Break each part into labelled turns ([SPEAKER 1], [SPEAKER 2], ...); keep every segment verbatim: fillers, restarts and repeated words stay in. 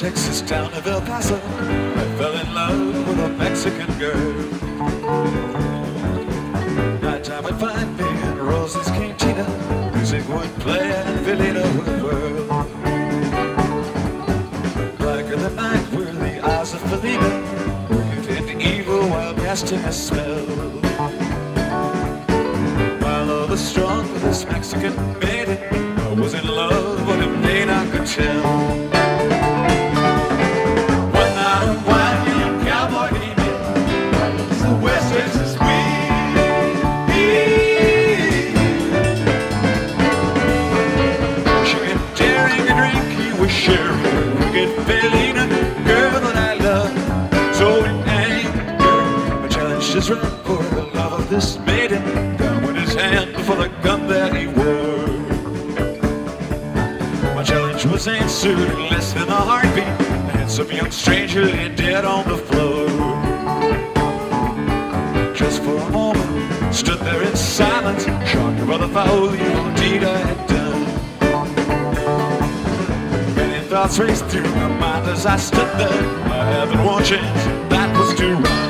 [SPEAKER 1] Texas town of El Paso, I fell in love with a Mexican girl. Nighttime would find me in Rosa's cantina, music would play and Felina would whirl. Blacker than night were the eyes of Felina, wicked and evil while casting a spell. My love was strong for this Mexican maiden, I was in love with a maid I could tell. Just run for the love of this maiden, down with his hand for the gun that he wore. My challenge was answered in less than a heartbeat. A handsome young stranger lay dead on the floor. Just for a moment, stood there in silence, shocked by the foul evil deed I had done. Many thoughts raced through my mind as I stood there. I had one chance, that was to run.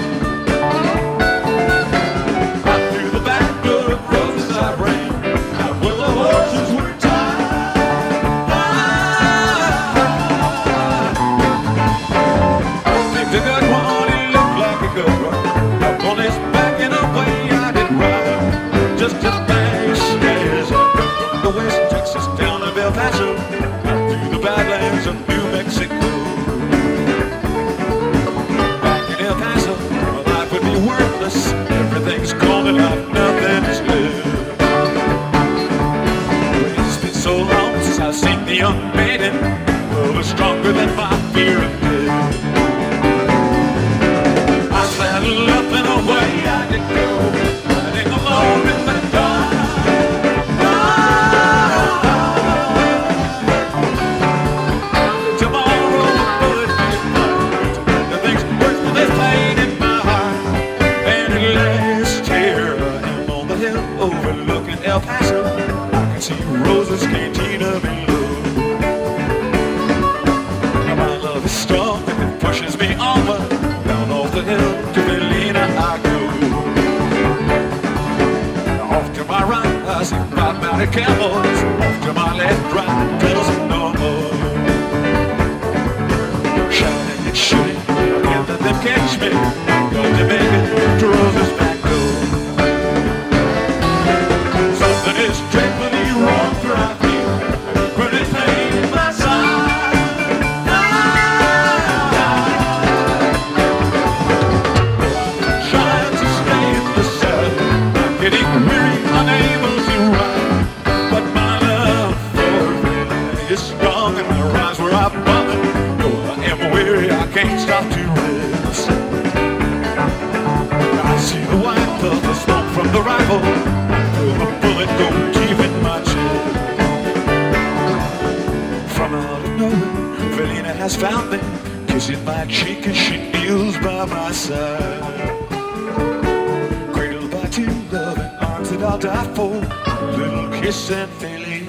[SPEAKER 1] Everything's gone and I've nothing is left. It's been so long since I've seen the young maiden, love is stronger than my fear of death. I saddled up and away I did go, riding alone in the dark. Tomorrow the bullet may fly, nothing's worse than this pain in my heart. Last year I am on the hill overlooking El Paso, I can see Rosa's cantina below. Now my love is strong and it pushes me onward, down off the hill to Felina I go. Now off to my right I see five mounted camels, off to my left right pedals no more. Shouting and shooting, I can't let them catch me, got to make it to Rosa's back door. Something is dreadfully wrong for I feel, but it's pain in my side. I'm trying to stay in the saddle, I'm getting weary, unable to ride. But my love for Felina is strong and my rise where I vomit. Though I am weary, I can't stop to rest. I see the white puff of smoke from the rifle, I feel the bullet go deep in my chest. From out of nowhere, Felina has found me, kissing my cheek as she kneels by my side. Cradled by two loving arms that I'll die for, a little kiss and Felina